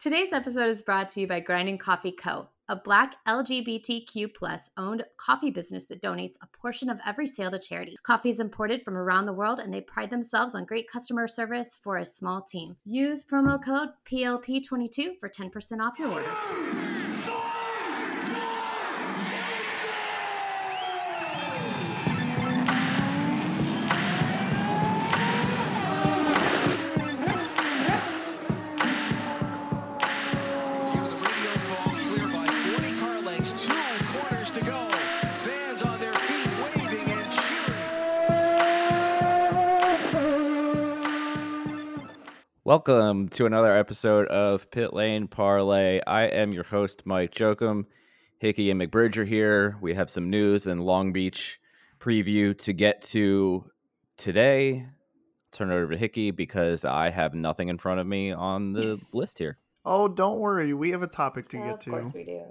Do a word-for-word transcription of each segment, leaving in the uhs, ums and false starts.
Today's episode is brought to you by Grinding Coffee Co., a Black L G B T Q plus owned coffee business that donates a portion of every sale to charity. Coffee is imported from around the world, and they pride themselves on great customer service for a small team. Use promo code P L P twenty-two for ten percent off your order. Welcome to another episode of Pit Lane Parlay. I am your host, Mike Jokum. Hickey and McBridge are here. We have some news and Long Beach preview to get to today. I'll turn it over to Hickey because I have nothing in front of me on the list here. Oh, don't worry. We have a topic to well, get to. Of course we do.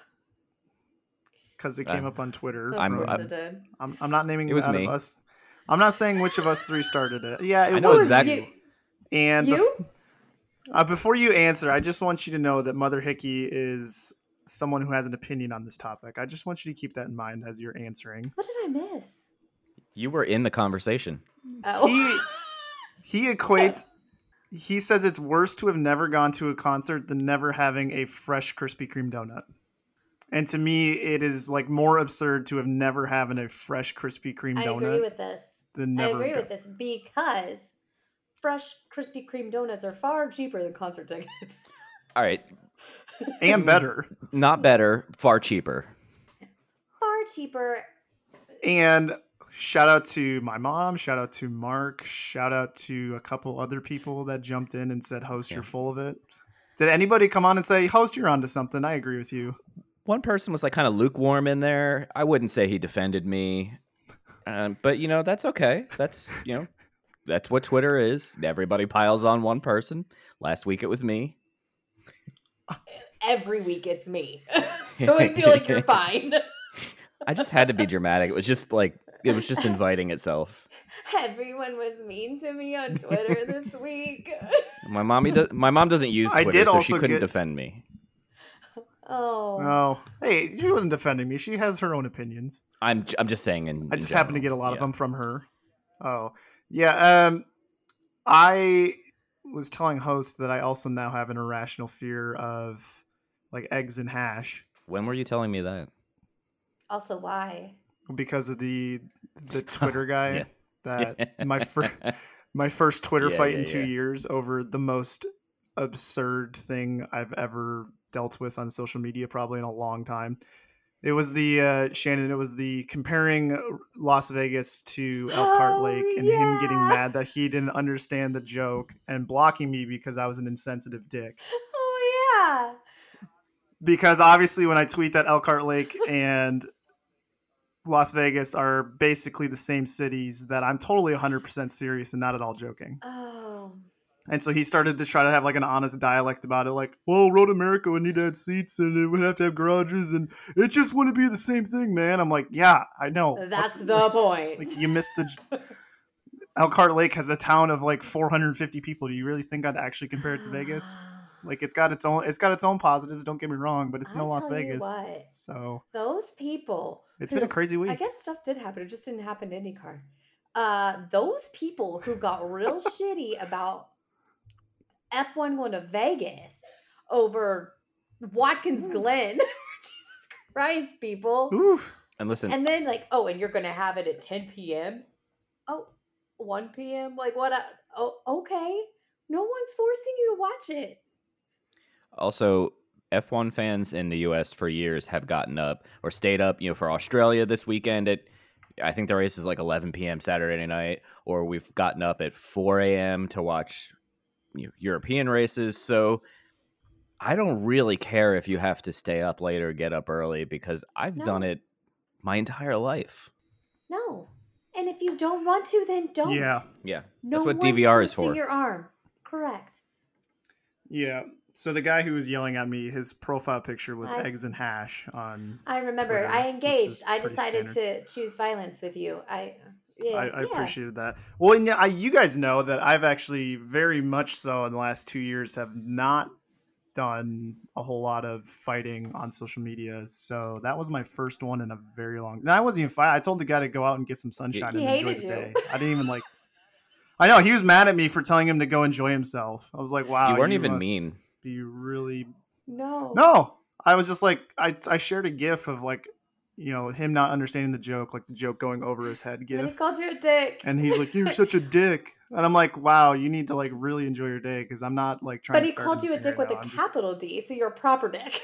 Because it came uh, up on Twitter. Of I'm, course I'm, it did. I'm, I'm not naming it was out me. Of us. I'm not saying which of us three started it. Yeah, it I know was exactly. you. And You? Bef- uh, before you answer, I just want you to know that Mother Hickey is someone who has an opinion on this topic. I just want you to keep that in mind as you're answering. What did I miss? You were in the conversation. Oh. He he equates. He says it's worse to have never gone to a concert than never having a fresh Krispy Kreme donut. And to me, it is like more absurd to have never having a fresh Krispy Kreme I donut. agree with this. Than I never agree go- with this because fresh Krispy Kreme donuts are far cheaper than concert tickets. All right. And better. Not better, far cheaper. Far cheaper. And shout out to my mom. Shout out to Mark. Shout out to a couple other people that jumped in and said, host, Yeah. you're full of it. Did anybody come on and say, host, you're onto something? I agree with you. One person was like kind of lukewarm in there. I wouldn't say he defended me. Um, but, you know, that's okay. That's, you know, that's what Twitter is. Everybody piles on one person. Last week it was me. Every week it's me. So I feel like you're fine. I just had to be dramatic. It was just like, it was just inviting itself. Everyone was mean to me on Twitter this week. My mommy does. My mom doesn't use I Twitter, did so she also couldn't get- defend me. Oh. Oh, hey, she wasn't defending me. She has her own opinions. I'm. I'm just saying. In, I in just general. happen to get a lot of Yeah. them from her. Oh, yeah. Um, I was telling host that I also now have an irrational fear of like eggs and hash When were you telling me that? Also, why? because of the the Twitter guy Yeah. that my first my first Twitter Yeah, fight yeah, in two yeah. years over the most absurd thing I've ever dealt with on social media, probably in a long time. It was the uh, Shannon. It was the comparing Las Vegas to Elkhart Oh, Lake and him getting yeah. mad that he didn't understand the joke and blocking me because I was an insensitive dick. Oh, yeah. Because obviously, when I tweet that Elkhart Lake and Las Vegas are basically the same cities, that I'm totally one hundred percent serious and not at all joking. Oh. And so he started to try to have like an honest dialect about it, like, well, Road America would need to have seats and it would have to have garages and it just wouldn't be the same thing, man. I'm like, yeah, I know. That's What- the point. Like, you missed the... j- Elkhart Lake has a town of like four hundred fifty people. Do you really think I'd actually compare it to Vegas? Like, it's got its own, it's got its own positives. Don't get me wrong, but it's no I'll Las tell you Vegas. what. So Those people. it's who- been a crazy week. I guess stuff did happen. It just didn't happen to IndyCar. Uh, those people who got real shitty about F one going to Vegas over Watkins Glen. Jesus Christ, people. Oof. And listen, And then like, oh, and you're going to have it at ten p.m.? Oh, one p.m.? Like what? I, oh, okay. No one's forcing you to watch it. also F one fans in the U S for years have gotten up or stayed up. You know, for Australia this weekend at, I think the race is like eleven p.m. Saturday night, or we've gotten up at four a.m. to watch, you know, European races. So I don't really care if you have to stay up late or get up early because I've No. done it my entire life. No. And if you don't want to, then don't. Yeah. Yeah, No that's what one's D V R is twisting for. your arm. Correct. Yeah. So the guy who was yelling at me, his profile picture was I- eggs and hash on. I remember. Twitter, I which engaged. is I pretty decided standard. to choose violence with you. I. Yeah. I, I yeah. appreciated that. Well, and yeah, I, you guys know that I've actually very much so in the last two years have not done a whole lot of fighting on social media. So that was my first one in a very long. And I wasn't even fighting. I told the guy to go out and get some sunshine He and enjoy hated the you. day. I didn't even like. I know he was mad at me for telling him to go enjoy himself. I was like, wow, you weren't even must mean. Be really No. no. I was just like, I I shared a gif of like, you know, him not understanding the joke, like the joke going over his head And he gif. called you a dick. And he's like, "You're such a dick," and I'm like, "Wow, you need to like really enjoy your day because I'm not like trying." But to he start called you a anything dick right with now. a I'm just- capital D, so you're a proper dick.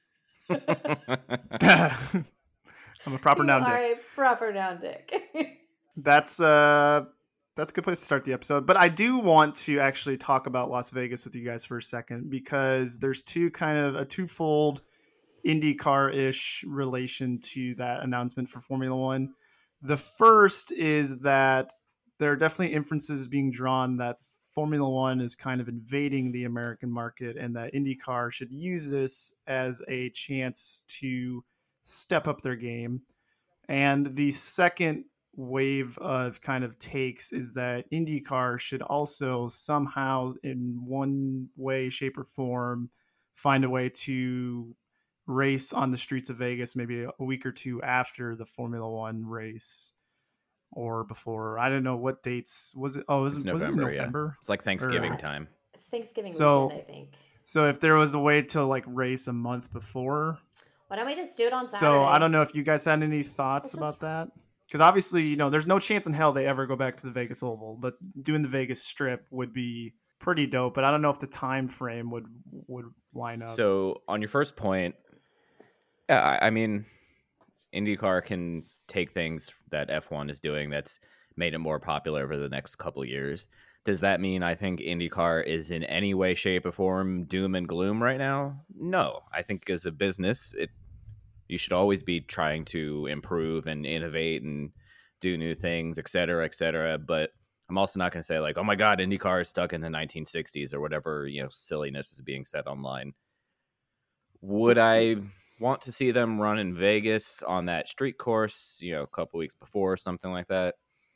I'm a proper you noun are dick. a proper noun dick. That's uh, that's a good place to start the episode. But I do want to actually talk about Las Vegas with you guys for a second because there's two kind of a twofold IndyCar-ish relation to that announcement for Formula One. The first is that there are definitely inferences being drawn that Formula One is kind of invading the American market and that IndyCar should use this as a chance to step up their game. And the second wave of kind of takes is that IndyCar should also somehow, in one way, shape, or form, find a way to race on the streets of Vegas maybe a week or two after the Formula One race or before. I don't know what dates was it. Oh, was, It's it, was it November, November? yeah. It's like Thanksgiving Or- time. It's Thanksgiving So- weekend, I think. So if there was a way to like race a month before, Why don't we just do it on Saturday? so I don't know if you guys had any thoughts It's about just- that. Because obviously, you know, there's no chance in hell they ever go back to the Vegas Oval, but doing the Vegas Strip would be pretty dope. But I don't know if the time frame would would line up. So on your first point, yeah, I, I mean, IndyCar can take things that F one is doing that's made it more popular over the next couple of years. Does that mean I think IndyCar is in any way, shape, or form doom and gloom right now? No. I think as a business, it you should always be trying to improve and innovate and do new things, et cetera, et cetera. But I'm also not going to say like, oh my God, IndyCar is stuck in the nineteen sixties or whatever, you know, silliness is being said online. Would I want to see them run in Vegas on that street course, you know, a couple weeks before or something like that?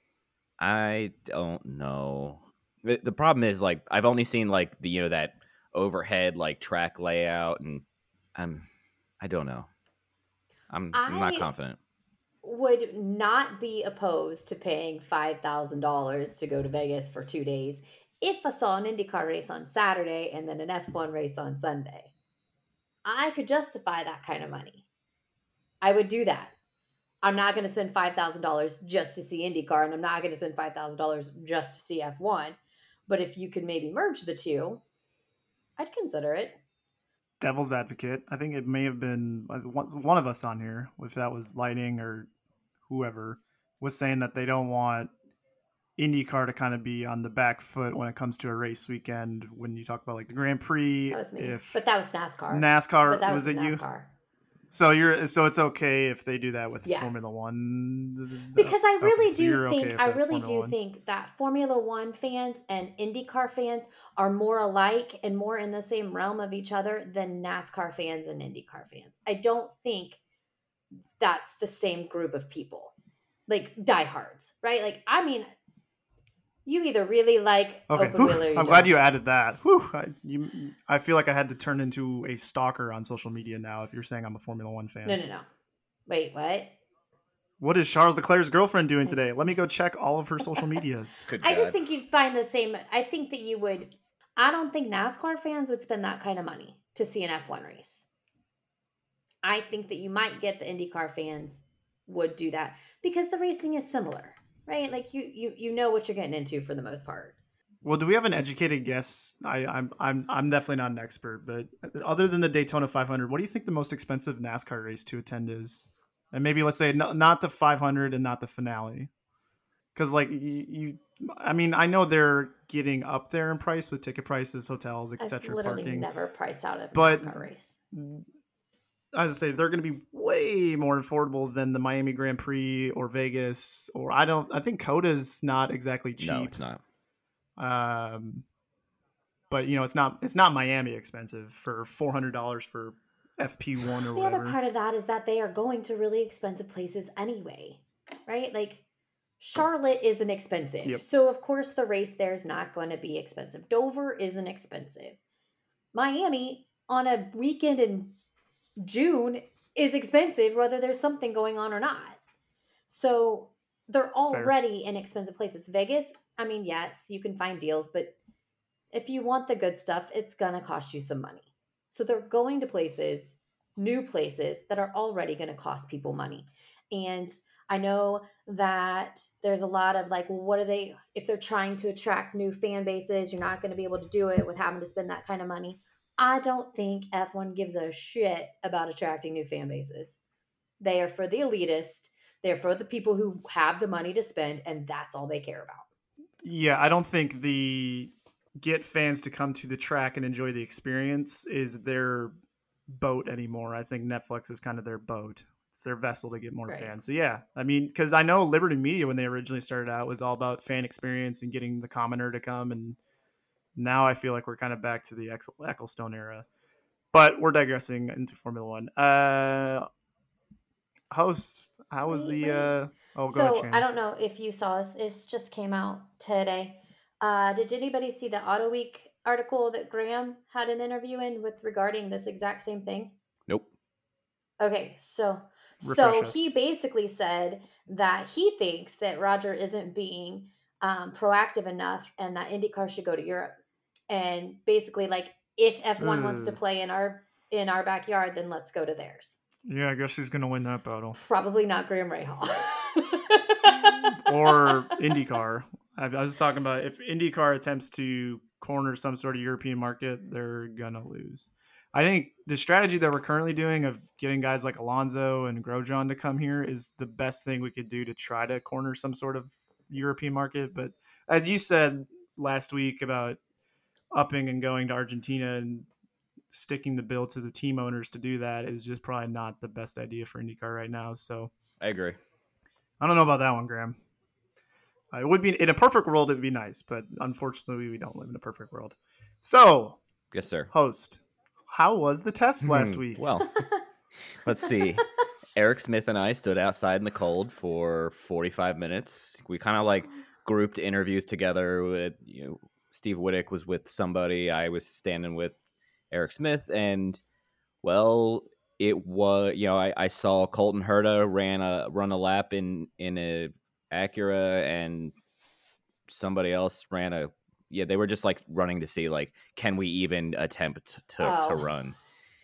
I don't know. The, the problem is like, I've only seen like the, you know, that overhead like track layout and I'm, I don't know. I'm, I'm not I- confident. Would not be opposed to paying five thousand dollars to go to Vegas for two days if I saw an IndyCar race on Saturday and then an F one race on Sunday. I could justify that kind of money. I would do that. I'm not going to spend five thousand dollars just to see IndyCar, and I'm not going to spend five thousand dollars just to see F one. But if you could maybe merge the two, I'd consider it. Devil's advocate. I think it may have been uh, one one of us on here, if that was Lighting or whoever, was saying that they don't want IndyCar to kind of be on the back foot when it comes to a race weekend. When you talk about like the Grand Prix, That was me. if But that was NASCAR. NASCAR But that was, was it you? NASCAR. So you're so it's okay if they do that with Yeah. Formula One. Because I Okay, really so do you're okay think if I that's really Formula do One. think that Formula One fans and IndyCar fans are more alike and more in the same realm of each other than NASCAR fans and IndyCar fans. I don't think that's the same group of people. Like diehards, right? Like I mean, you either really like Okay, open whew, wheel or you I'm glad don't. you added that. Whew, I, you, I feel like I had to turn into a stalker on social media now. If you're saying I'm a Formula One fan, No, no, no. Wait, what? what is Charles Leclerc's girlfriend doing today? Let me go check all of her social medias. Good I just God. think you'd find the same. I think that you would. I don't think NASCAR fans would spend that kind of money to see an F one race. I think that you might get the IndyCar fans would do that because the racing is similar, right? Like you, you, you know what you're getting into for the most part. Well, do we have an educated guess? I, I'm I'm I'm definitely not an expert, but other than the Daytona five hundred, what do you think the most expensive NASCAR race to attend is? And maybe let's say no, not the five hundred and not the finale, because like you, you, I mean, I know they're getting up there in price with ticket prices, hotels, et I've cetera, literally parking. never priced out a But- NASCAR race. As I say, they're going to be way more affordable than the Miami Grand Prix or Vegas, or I don't. I think Coda's not exactly cheap. No, it's not. Um, but you know, it's not it's not Miami expensive for four hundred dollars for F P one or The whatever. other part of that is that they are going to really expensive places anyway, right? Like Charlotte isn't expensive. Yep. So of course the race there is not going to be expensive. Dover isn't expensive. Miami on a weekend in June is expensive, whether there's something going on or not. So they're already Fair. inexpensive places. Vegas, I mean, yes, you can find deals, but if you want the good stuff, it's going to cost you some money. So they're going to places, new places that are already going to cost people money. And I know that there's a lot of like, well, what are they, if they're trying to attract new fan bases, you're not going to be able to do it with having to spend that kind of money. I don't think F one gives a shit about attracting new fan bases. They are for the elitist. They're for the people who have the money to spend, and that's all they care about. Yeah, I don't think the get fans to come to the track and enjoy the experience is their boat anymore. I think Netflix is kind of their boat. It's their vessel to get more right. fans. So yeah, I mean, because I know Liberty Media, when they originally started out, was all about fan experience and getting the commenter to come. And now I feel like we're kind of back to the Ecclestone era. But we're digressing into Formula One. Uh, host, how was wait, the... Uh, oh, go so ahead, Shannon. I don't know if you saw this. It just came out today. Uh, did anybody see the Auto Week article that Graham had an interview in with regarding this exact same thing? Nope. Okay, so Refresh so us. he basically said that he thinks that Roger isn't being um, proactive enough and that IndyCar should go to Europe. And basically, like, if F one Ugh. wants to play in our in our backyard, then let's go to theirs. Yeah, I guess he's going to win that battle. Probably not Graham Rahal. Or IndyCar. I was talking about if IndyCar attempts to corner some sort of European market, they're going to lose. I think the strategy that we're currently doing of getting guys like Alonso and Grosjean to come here is the best thing we could do to try to corner some sort of European market. But as you said last week about upping and going to Argentina and sticking the bill to the team owners to do that is just probably not the best idea for IndyCar right now. So I agree. I don't know about that one, Graham. Uh, it would be in a perfect world. It'd be nice, but unfortunately we don't live in a perfect world. So yes, sir. Host, how was the test last week? Well, let's see. Eric Smith and I stood outside in the cold for forty-five minutes. We kind of like grouped interviews together with, you know, Steve Wittick was with somebody. I was standing with Eric Smith, and well, it was, you know, I, I saw Colton Herta ran a run a lap in in a Acura, and somebody else ran a yeah. They were just like running to see like, can we even attempt to Oh. to run?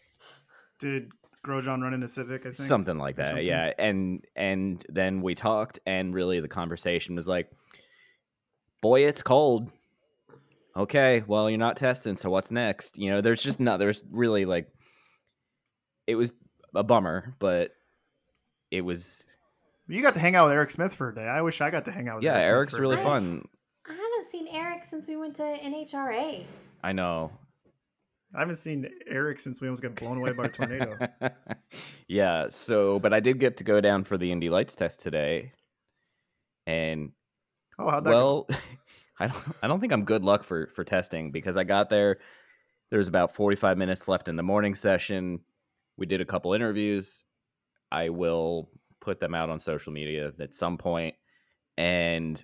Did Grosjean run in a Civic? I think Something like or that, something? yeah. And and then we talked, and really the conversation was like, boy, it's cold. Okay, well, you're not testing, so what's next? You know, there's just not, there's really like, it was a bummer, but it was, You got to hang out with Eric Smith for a day. I wish I got to hang out with yeah, Eric Smith Eric's for a really day. fun. I haven't seen Eric since we went to N H R A. I know. I haven't seen Eric since we almost got blown away by a tornado. Yeah, so, but I did get to go down for the Indy Lights test today. And, Oh, how'd that well, I don't, I don't think I'm good luck for, for testing, because I got there, there was about forty-five minutes left in the morning session. We did a couple interviews. I will put them out on social media at some point. And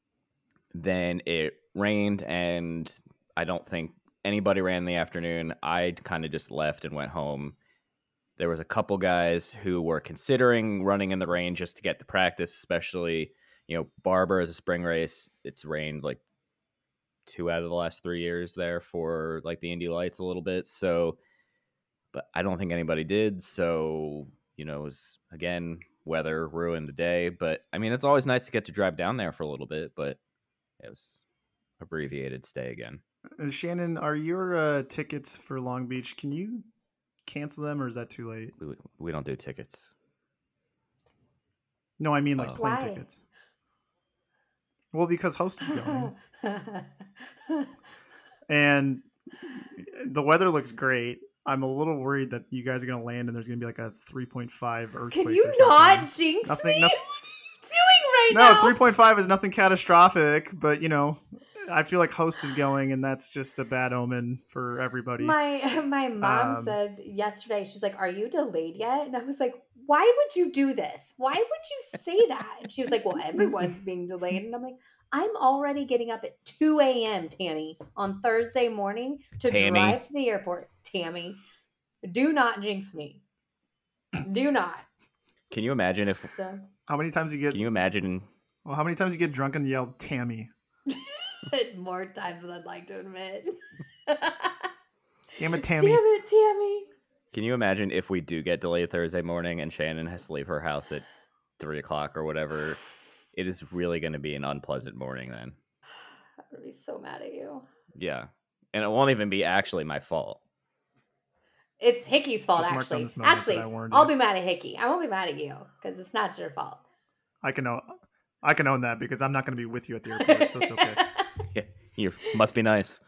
then it rained, and I don't think anybody ran in the afternoon. I kind of just left and went home. There was a couple guys who were considering running in the rain just to get the practice, especially, you know, Barber as a spring race. It's rained like two out of the last three years there for like the Indy Lights a little bit. So, but I don't think anybody did. So, you know, it was, again, weather ruined the day. But I mean, it's always nice to get to drive down there for a little bit, but it was abbreviated stay again. Uh, Shannon, are your uh, tickets for Long Beach, can you cancel them, or is that too late? We, we don't do tickets. No, I mean like Oh. plane Why? tickets. Well, because Host is going. And the weather looks great. I'm a little worried that you guys are going to land and there's going to be like a three point five earthquake. Can you or something. not jinx Nothing- me? nothing- What are you doing right No, now? three point five is nothing catastrophic, but you know, I feel like Host is going, and that's just a bad omen for everybody. My my mom Um, said yesterday, she's like, "Are you delayed yet?" And I was like, "Why would you do this? Why would you say that?" And she was like, "Well, everyone's being delayed." And I'm like, "I'm already getting up at two a.m. Tammy, on Thursday morning to Tammy. drive to the airport." Tammy. Do not jinx me. Do not. Can you imagine if? So, How many times you get? Can you imagine? Well, how many times you get drunk and yell Tammy? more times than I'd like to admit. Damn it, Tammy. Damn it, Tammy. Can you imagine if we do get delayed Thursday morning and Shannon has to leave her house at three o'clock or whatever? It is really going to be an unpleasant morning then. I'm gonna be so mad at you. Yeah, and it won't even be actually my fault. It's Hickey's fault, Just mark down actually. this moment Actually, that I warned I'll you. be mad at Hickey. I won't be mad at you because it's not your fault. I can own, I can own that because I'm not going to be with you at the airport, so it's okay. Yeah, you must be nice.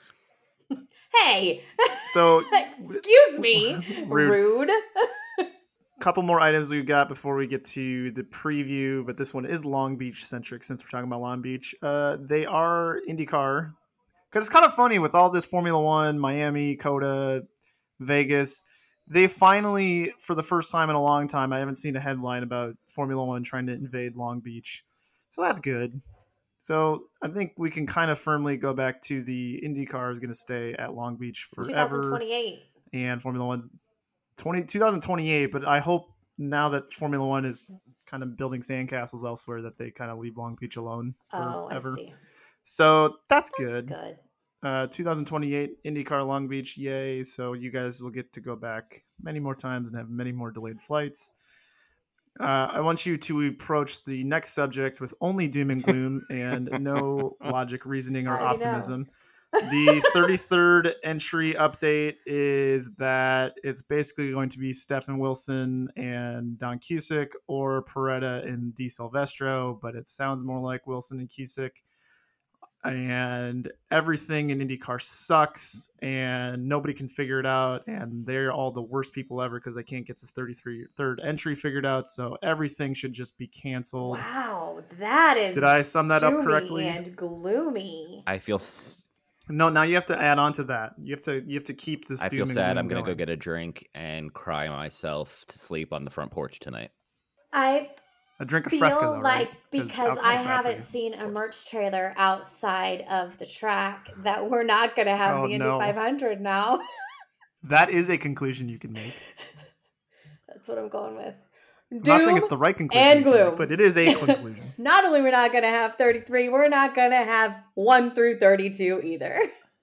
Hey, So, excuse me, Rude. rude. couple more items we got before we get to the preview, but this one is Long Beach centric since we're talking about Long Beach. Uh, they are IndyCar because it's kind of funny with all this Formula One, Miami, Coda, Vegas. They finally, for the first time in a long time, I haven't seen a headline about Formula One trying to invade Long Beach. So that's good. So I think we can kind of firmly go back to the IndyCar is going to stay at Long Beach forever. twenty twenty-eight. And Formula One's twenty, twenty twenty-eight. But I hope now that Formula One is kind of building sandcastles elsewhere that they kind of leave Long Beach alone Oh, I forever. see. So that's That's good. good. Uh, twenty twenty-eight IndyCar Long Beach, yay! So you guys will get to go back many more times and have many more delayed flights. Uh, I want you to approach the next subject with only doom and gloom and no logic, reasoning, or I already know. optimism. The thirty-third entry update is that it's basically going to be Stefan Wilson and Don Cusick or Peretta and Di Silvestro, but it sounds more like Wilson and Cusick. And everything in IndyCar sucks, and nobody can figure it out, and they're all the worst people ever because they can't get this thirty-three third entry figured out. So everything should just be canceled. Wow, that is Did I sum that up doomy correctly? and gloomy. I feel s- No, now you have to add on to that. You have to you have to keep this. I doom feel and sad. gloom I'm gonna going. go get a drink and cry myself to sleep on the front porch tonight. I a drink of feel Fresca, though, like right? because alcohol's I bad for haven't you. seen a course. merch trailer outside of the track that we're not going to have Oh, the Indy no. five hundred now. That is a conclusion you can make. That's what I'm going with. I'm not saying it's the right conclusion, and you can make, gloom. but it is a conclusion. Not only we're not going to have thirty-three, we're not going to have one through thirty-two either.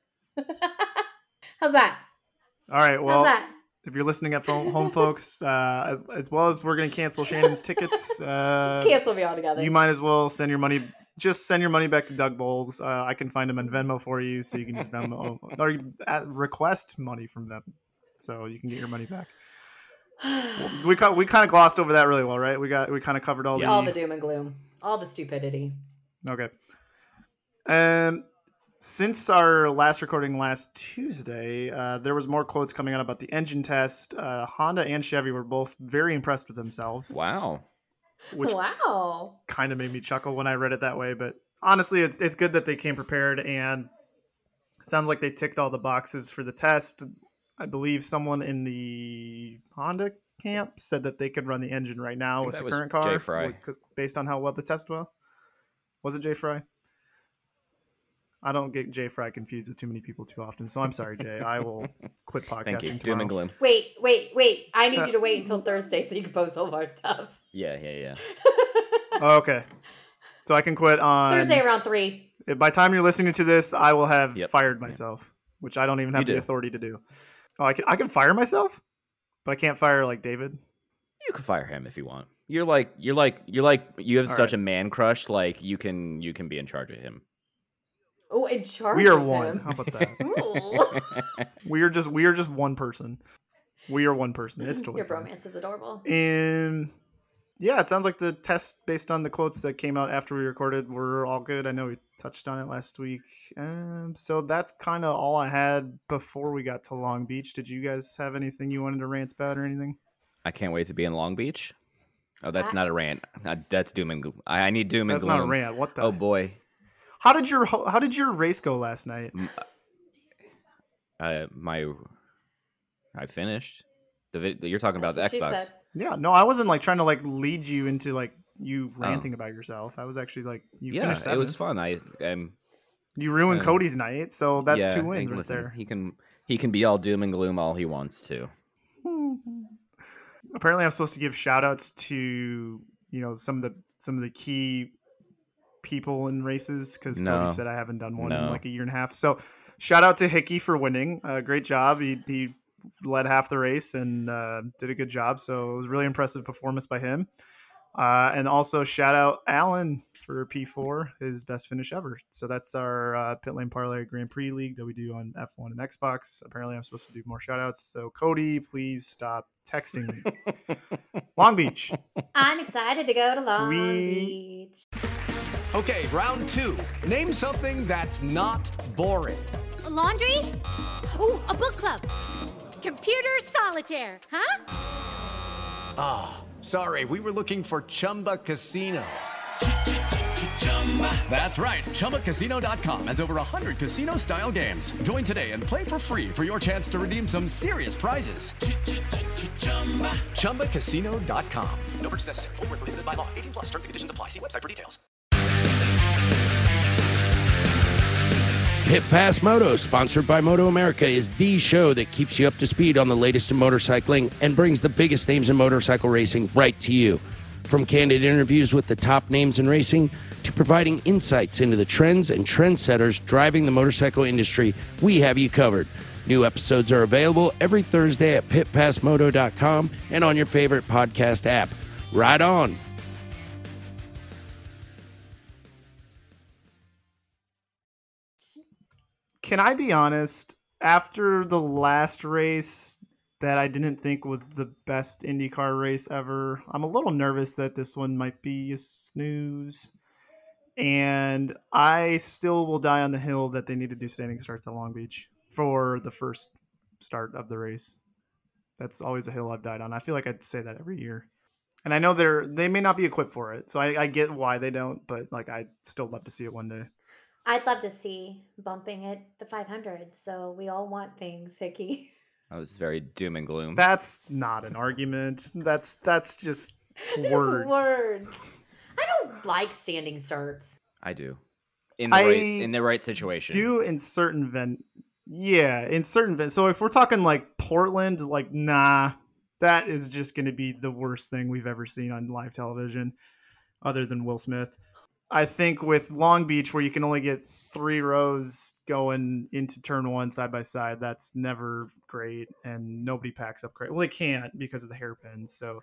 How's that? All right, well, How's that? if you're listening at home, home folks, uh, as, as well as we're going to cancel Shannon's tickets, uh, Just cancel me altogether. you might as well send your money. Just send your money back to Doug Bowles. Uh, I can find him on Venmo for you, so you can just Venmo or you uh, request money from them, so you can get your money back. We ca- we kind of glossed over that really well, right? We got we kind of covered all Yeah. the All the doom and gloom. All the stupidity. okay. Um, since our last recording last Tuesday, uh, there was more quotes coming out about the engine test. Uh, Honda and Chevy were both very impressed with themselves, Wow. which Wow. kind of made me chuckle when I read it that way. But honestly, it's, it's good that they came prepared, and it sounds like they ticked all the boxes for the test. I believe someone in the Honda camp said that they could run the engine right now think with that the was current car, Jay Fry. with- based on how well the test was. Was it Jay Fry? I don't get Jay Fry confused with too many people too often, so I'm sorry, Jay. I will quit podcasting Thank you. tomorrow. Doom and gloom. Wait, wait, wait. I need Uh, you to wait until Thursday so you can post all of our stuff. Yeah, yeah, yeah. Oh, okay, so I can quit on Thursday around three. By the time you're listening to this, I will have Yep. fired myself, which I don't even have You the do. authority to do. Oh, I can I can fire myself, but I can't fire like David. You can fire him if you want. You're like you're like you're like you have All such right. a man crush. Like you can you can be in charge of him. Oh, in charge We are of one. him. How about that? Ooh. we are just we are just one person. We are one person. It's totally Your fine. bromance is adorable. And yeah, it sounds like the test based on the quotes that came out after we recorded were all good. I know we touched on it last week. Um, so that's kind of all I had before we got to Long Beach. Did you guys have anything you wanted to rant about or anything? I can't wait to be in Long Beach. Oh, that's I- not a rant. Uh, That's doom and gloom. I, I need doom That's and gloom. not a rant. What the? Oh boy. How did your how did your race go last night? Uh, my I finished. The vid- you're talking about That's the what she Xbox. said. Yeah, no, I wasn't like trying to like lead you into like you ranting about yourself. I was actually like you Yeah, finished it seventh. was fun. I um, You ruined Um, Cody's night, so that's yeah, two hey, wins right listen, there. He can he can be all doom and gloom all he wants to. Apparently, I'm supposed to give shout outs to, you know, some of the some of the key people in races because No. Cody said I haven't done one in No. like a year and a half. So shout out to Hickey for winning. Uh, great job. He, he led half the race and uh, did a good job. So it was really impressive performance by him. Uh, and also shout out Alan for P four, his best finish ever. So that's our uh, Pit Lane Parlay Grand Prix League that we do on F one and Xbox. Apparently I'm supposed to do more shout outs. So Cody, please stop texting me. Long Beach. I'm excited to go to Long We- Beach. Okay, round two. Name something that's not boring. A laundry? Ooh, a book club. Computer solitaire, huh? Ah, oh, sorry, we were looking for Chumba Casino. That's right, Chumba Casino dot com has over one hundred casino-style games. Join today and play for free for your chance to redeem some serious prizes. Chumba Casino dot com. No purchase necessary. Void where prohibited by law. eighteen plus terms and conditions apply. See website for details. Pit Pass Moto, sponsored by Moto America, is the show that keeps you up to speed on the latest in motorcycling and brings the biggest names in motorcycle racing right to you. From candid interviews with the top names in racing to providing insights into the trends and trendsetters driving the motorcycle industry, we have you covered. New episodes are available every Thursday at pit pass moto dot com and on your favorite podcast app. Ride on! Can I be honest? After the last race that I didn't think was the best IndyCar race ever, I'm a little nervous that this one might be a snooze. And I still will die on the hill that they need to do standing starts at Long Beach for the first start of the race. That's always a hill I've died on. I feel like I'd say that every year. And I know they're they may not be equipped for it, so I, I get why they don't, but like I'd still love to see it one day. I'd love to see bumping at the five hundred. So we all want things, Hickey. That was very doom and gloom. That's not an argument. That's that's just Just words. words. I don't like standing starts. I do. In the I right in the right situation. Do in certain event, yeah, in certain events. So if we're talking like Portland, like nah, that is just going to be the worst thing we've ever seen on live television, other than Will Smith. I think with Long Beach, where you can only get three rows going into turn one side by side, that's never great, and nobody packs up great. Well, they can't because of the hairpins. So,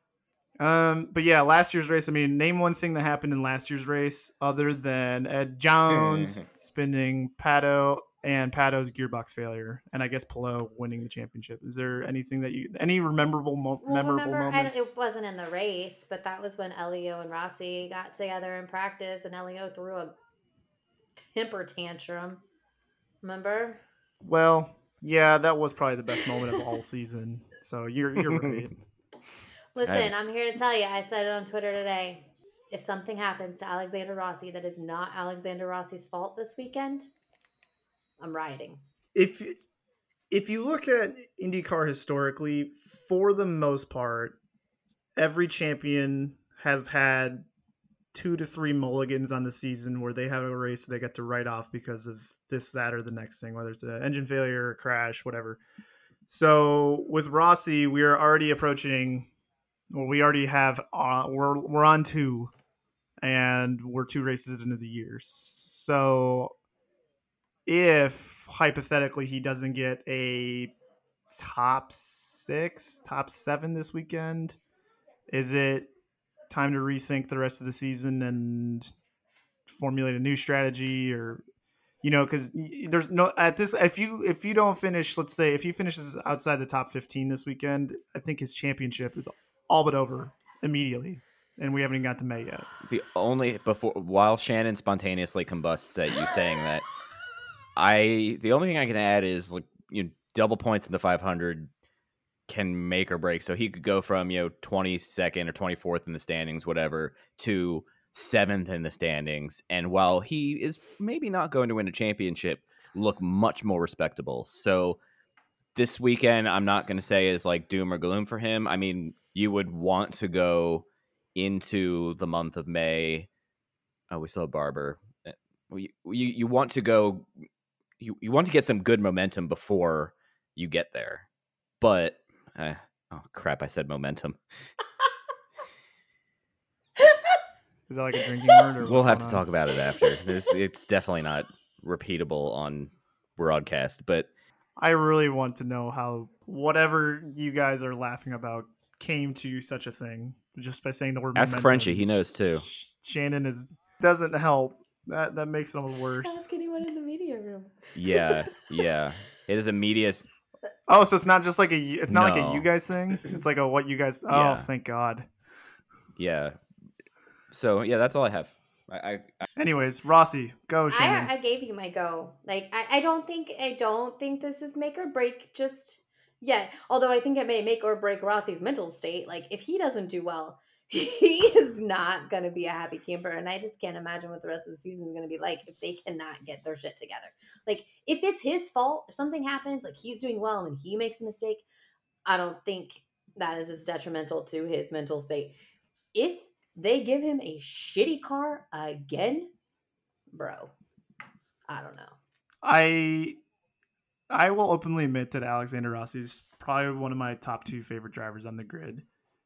um, but yeah, last year's race. I mean, name one thing that happened in last year's race other than Ed Jones spinning Pato and Pato's gearbox failure, and I guess Pelot winning the championship. Is there anything that you, any memorable, mo- Well, memorable remember, I, moments? it wasn't in the race, but that was when Elio and Rossi got together in practice, and Elio threw a temper tantrum. Remember? Well, yeah, that was probably the best moment of all season. So you're you're right. Listen, I'm here to tell you, I said it on Twitter today. If something happens to Alexander Rossi that is not Alexander Rossi's fault this weekend, I'm rioting. If if you look at IndyCar historically, for the most part, every champion has had two to three mulligans on the season where they have a race they get to write off because of this, that, or the next thing, whether it's an engine failure, a crash, whatever. So with Rossi, we are already approaching, well, we already have, uh, we're we're on two, and we're two races into the year. So if hypothetically he doesn't get a top six, top seven this weekend, is it time to rethink the rest of the season and formulate a new strategy? Or, you know, because there's no at this, if you if you don't finish, let's say if he finishes outside the top fifteen this weekend, I think his championship is all but over immediately, and we haven't even got to May yet. The only before while Shannon spontaneously combusts at you saying that, I the only thing I can add is like you know, double points in the five hundred can make or break. So he could go from you know twenty-second or twenty-fourth in the standings, whatever, to seventh in the standings, and while he is maybe not going to win a championship, look much more respectable. So this weekend, I'm not going to say is like doom or gloom for him. I mean, you would want to go into the month of May. Oh, we still have Barber. you you, you want to go, you, you want to get some good momentum before you get there, but uh, oh crap, I said momentum. Is that like a drinking word? Or We'll what's have going to on? talk about it after. This it's definitely not repeatable on broadcast, but I really want to know how whatever you guys are laughing about came to such a thing just by saying the word ask momentum. Frenchie, he knows too. Sh- Shannon is doesn't help. That that makes it almost worse. Ask anyone in the media room. Yeah, yeah. It is a media. Oh, so it's not just like a it's not like a No. you guys thing. It's like a what you guys. Oh, Yeah. thank God. Yeah. So yeah, that's all I have. I, I, I Anyways, Rossi, go Shannon. I, I gave you my go. Like I, I don't think I don't think this is make or break just yet. Although I think it may make or break Rossi's mental state. Like if he doesn't do well, he is not gonna be a happy camper. And I just can't imagine what the rest of the season is gonna be like if they cannot get their shit together. Like if it's his fault, if something happens, like he's doing well and he makes a mistake, I don't think that is as detrimental to his mental state. If they give him a shitty car again, bro, I don't know. I I will openly admit that Alexander Rossi is probably one of my top two favorite drivers on the grid.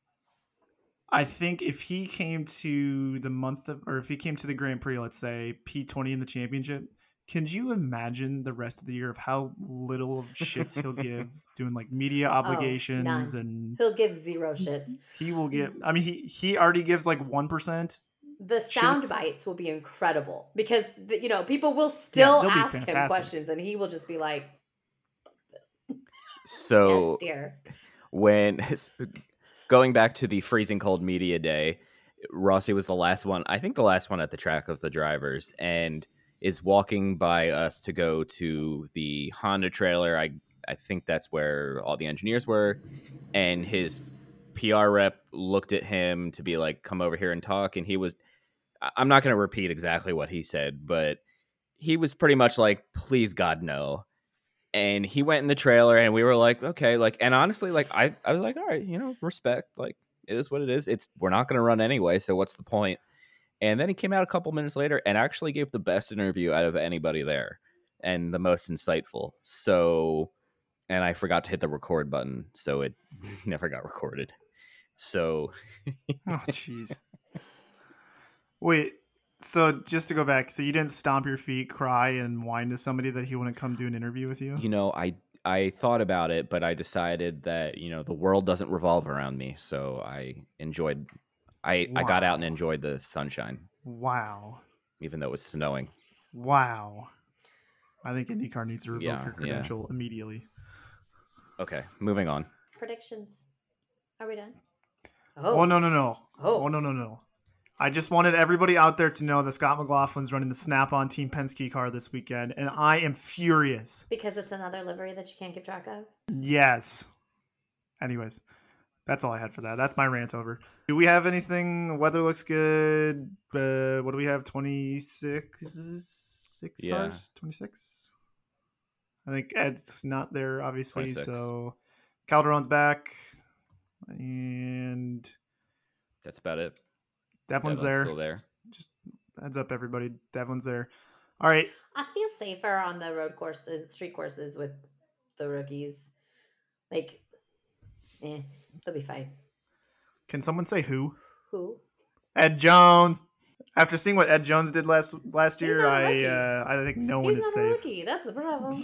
I think if he came to the month of, or if he came to the Grand Prix, let's say P twenty in the championship, can you imagine the rest of the year of how little of shits he'll give doing like media obligations none. and He'll give zero shits. he will get, I mean, he, he already gives like one percent. The sound Shits. bites will be incredible because the, you know people will still they'll be ask him fantastic. questions and he will just be like, "Fuck this." so Yes, dear. when going back to the freezing cold media day, Rossi was the last one. I think the last one at the track of the drivers, and is walking by us to go to the Honda trailer. I I think that's where all the engineers were, and his P R rep looked at him to be like, "Come over here and talk." And he was, I'm not going to repeat exactly what he said, but he was pretty much like, "Please God, no." And he went in the trailer and we were like, okay, like, and honestly, like, I, I was like, all right, you know, respect, like, it is what it is. It's, we're not going to run anyway. So what's the point? And then he came out a couple minutes later and actually gave the best interview out of anybody there and the most insightful. So, and I forgot to hit the record button. So it never got recorded. So, Oh, jeez. Wait, so just to go back, so you didn't stomp your feet, cry, and whine to somebody that he wouldn't come do an interview with you? you know, I, I thought about it, but I decided that, you know, the world doesn't revolve around me. So I enjoyed, I, I got out and Wow. enjoyed the sunshine, Wow. even though it was snowing. Wow. I think IndyCar needs to revoke Yeah, your yeah. credential immediately. Okay, moving on. Predictions. Are we done? Oh, no, no, no. Oh. Oh, no, no, no. I just wanted everybody out there to know that Scott McLaughlin's running the Snap-on Team Penske car this weekend, and I am furious. Because it's another livery that you can't keep track of. Yes. Anyways, that's all I had for that. That's my rant over. Do we have anything? The weather looks good. Uh, what do we have? twenty-six six Yeah. cars? twenty-six? I think Ed's not there, obviously. twenty-six. So Calderon's back. And That's about it. Devlin's Devlin's there. Still there. Just heads up, everybody. Devlin's there. All right. I feel safer on the road courses, street courses with the rookies. Like, eh, they'll be fine. Can someone say who? Who? Ed Jones. After seeing what Ed Jones did last last He's year, not a I rookie. uh, I think no one He's is not a safe. rookie. That's the problem.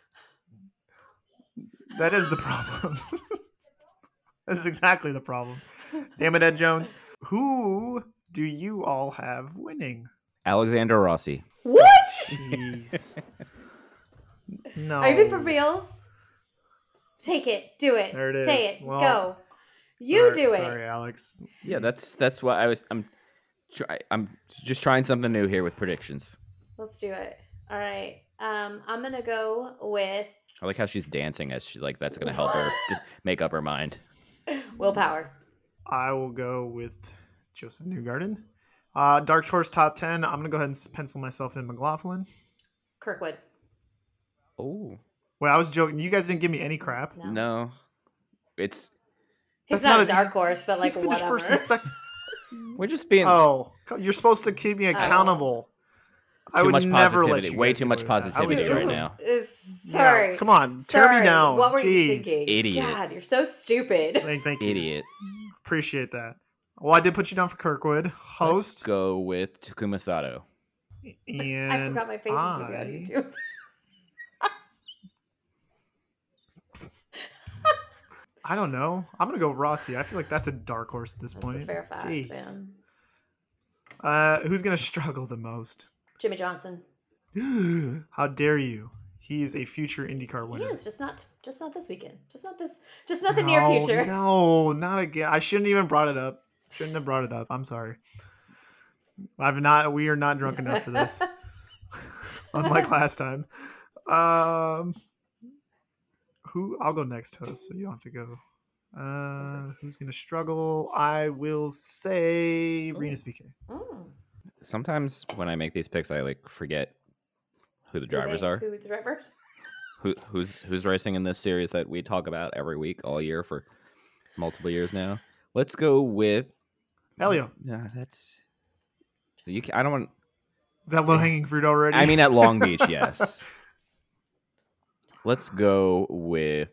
That is the problem. That's exactly the problem. Damn it, Ed Jones. Who do you all have winning? Alexander Rossi. What? Jeez. No. Are you being for reals? Take it. Do it. There it Say is. it. Well, Go. You Sorry- do it. Sorry, Alex. Yeah, that's that's what I was. I'm try, I'm just trying something new here with predictions. Let's do it. All right. Um, I'm gonna go with I like how she's dancing as she like that's gonna help her just make up her mind. willpower. I will go with Joseph Newgarden. Uh, Dark Horse top ten. I'm going to go ahead and s- pencil myself in McLaughlin. Kirkwood. Oh Well, I was joking. You guys didn't give me any crap. No. no, it's He's That's not, not a a- dark he's- horse, but like He's finished whatever. first and second. we're just being. Oh, you're supposed to keep me accountable. I Too would much never let positivity. you Way guys too get much away with that. I would positivity do right it. now. Uh, Sorry. Yeah, come on, Sorry. turn me down. What were you Jeez. thinking? Idiot. God, you're so stupid. Thank, thank you. Idiot. Appreciate that. Well, I did put you down for Kirkwood, Let's host, go with Takuma Sato. and I forgot my face is gonna be on I- YouTube. I don't know. I'm gonna go Rossi. I feel like that's a dark horse at this That's point. a fair fact, Jeez. man. Uh, who's gonna struggle the most? Jimmy Johnson. How dare you? He is a future IndyCar He winner. is just not, just not this weekend. Just not this. Just not the near No, future. No, not again. I shouldn't even brought it up. Shouldn't have brought it up. I'm sorry. I've not. We are not drunk enough for this. Unlike last time. Um, who? I'll go next, host. So you don't have to go. Uh, who's gonna struggle? I will say Renus V K. Mm. Sometimes when I make these picks, I like forget who the drivers who they, are. Who the drivers? Who who's who's racing in this series that we talk about every week, all year for multiple years now. Let's go with Elio. Yeah, that's you. Can, I don't want. Is that low hanging fruit already? I mean, at Long Beach, yes. Let's go with.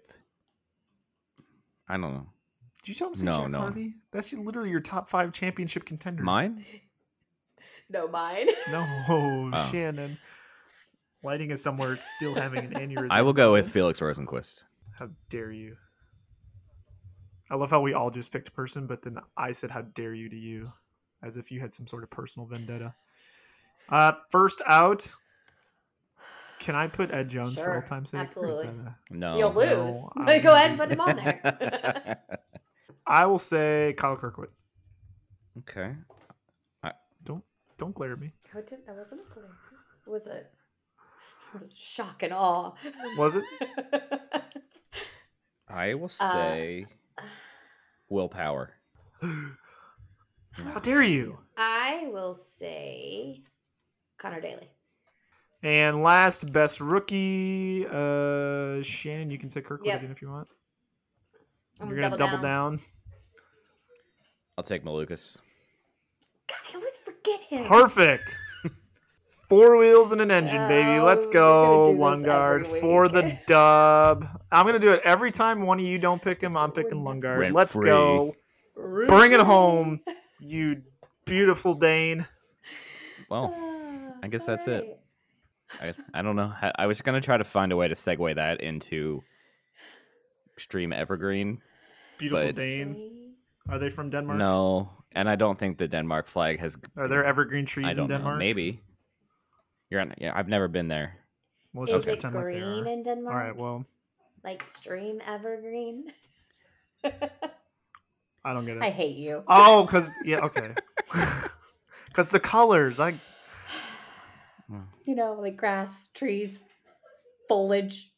I don't know. Did you tell him to say No, Jack no. Harvey? That's literally your top five championship contender. Mine? No, mine. No, Oh. Shannon. Lighting is somewhere still having an aneurysm. I will go with Felix Rosenquist. How dare you? I love how we all just picked a person, but then I said, how dare you to you, as if you had some sort of personal vendetta. Uh, first out, can I put Ed Jones for Sure, all time's sake? Or is absolutely. that a- No. You'll lose. no, But I'm go ahead and losing. put him on there. I will say Kyle Kirkwood. Okay. Don't don't glare at me. How did, that wasn't a clue. What was it? It was shock and awe. Was it? I will Uh, say willpower. How dare you? I will say Connor Daly. And last, best rookie. Uh, Shannon, you can say Kirkwood Yep. again if you want. I'm You're gonna double down. I'll take Malukas. God, I always forget him. Perfect. Four wheels and an engine, baby. Oh, Let's we're go, gonna do this Lundgaard, every for week. the dub. I'm gonna do it every time one of you don't pick him. I'm picking Lundgaard. Rent Let's free. go. Bring it home, you beautiful Dane. Well, Ah, I guess all that's it. right. I, I don't know. I, I was going to try to find a way to segue that into Extreme Evergreen. Beautiful But- Dane. Are they from Denmark? No, and I don't think the Denmark flag has. Are there evergreen I trees don't in Denmark? know. Maybe. You're on, yeah, I've never been there. Well, let's Is just it pretend like they green are. in Denmark? All right. Well, Like stream evergreen? I don't get it. I hate you. Oh, because yeah, okay. Because the colors, I You know, like grass, trees, foliage.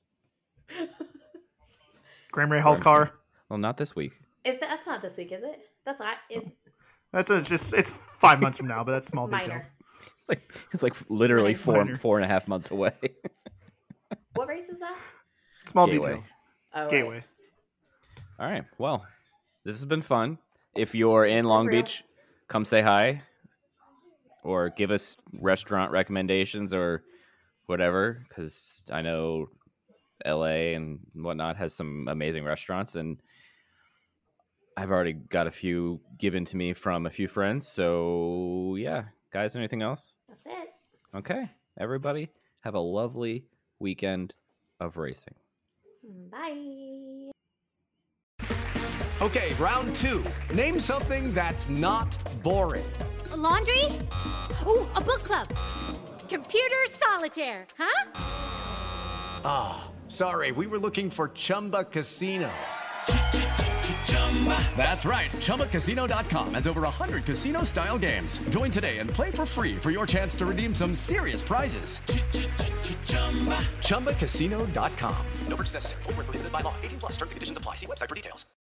Graham Rahaal's car. Well, not this week. Is that, that's not this week, is it? That's not. Is, That's a, it's just it's five months from now, but that's small Minor. details. It's like it's like literally Minor. four Minor. four and a half months away. what race is that? Small Gateway. details. Oh, right. Gateway. All right. Well, this has been fun. If you're in Long real. Beach, come say hi or give us restaurant recommendations or whatever, because I know L A and whatnot has some amazing restaurants, and I've already got a few given to me from a few friends. So, yeah. Guys, anything else? That's it. Okay. Everybody, have a lovely weekend of racing. Bye. Okay, round two. Name something that's not boring. A laundry? Ooh, a book club. Computer solitaire, huh? Ah, sorry, we were looking for Chumba Casino. That's right. Chumba Casino dot com has over one hundred casino-style games. Join today and play for free for your chance to redeem some serious prizes. Chumba Casino dot com. No purchase necessary. Void where prohibited by law. eighteen plus terms and conditions apply. See website for details.